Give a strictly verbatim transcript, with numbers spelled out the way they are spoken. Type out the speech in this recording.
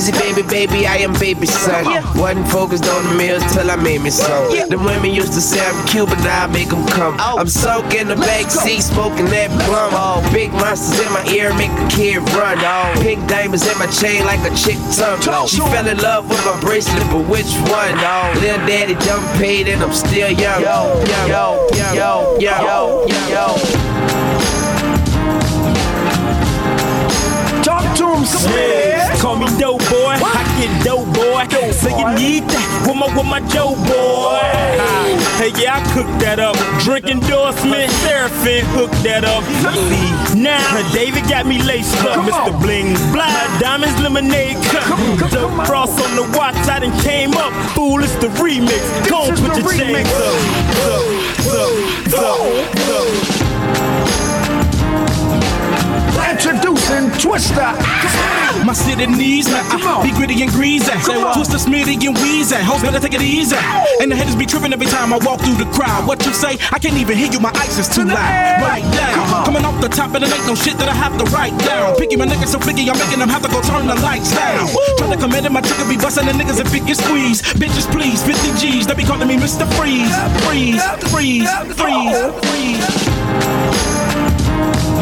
easy, baby, baby, I am baby son. Wasn't focused on the meals till I made me some. The women used to say I'm cute, but now I make them come. I'm soaked in the back seat, smoking that plum. Big monsters in my ear make a kid run. Pink diamonds in my chain like a chick tongue. She fell in love with my bracelet, but which one? Lil' daddy done paid and I'm still young. Yo, yo, yo, yo, yo, yo. Talk to him, yeah. Call me dope boy, I get dope boy. So you need that with my, with my Joe boy. Hey, yeah, I cooked that up. Drink endorsement, Seraphim hooked that up. Now, David got me laced up. Mister Bling, blind diamonds, lemonade cup. Dope frost on the watch, I done came up. Fool, it's the remix. Go put your chains up. Up, up, up, up. Introducing Twister. My city needs me. I be gritty and greasy. Twister, Smitty, and Weezy. Hoes better take it easy. And the haters be tripping every time I walk through the crowd. What you say? I can't even hear you. My ice is too loud. Right down. Coming off the top, and it ain't no shit that I have to write down. Picky my niggas so flicky, I'm making them have to go turn the lights down. Trying to commit it, my chicken be busting the niggas and pick and squeeze. Bitches, please, fifty G's. They be calling me Mister Freeze. Freeze, freeze, freeze, freeze.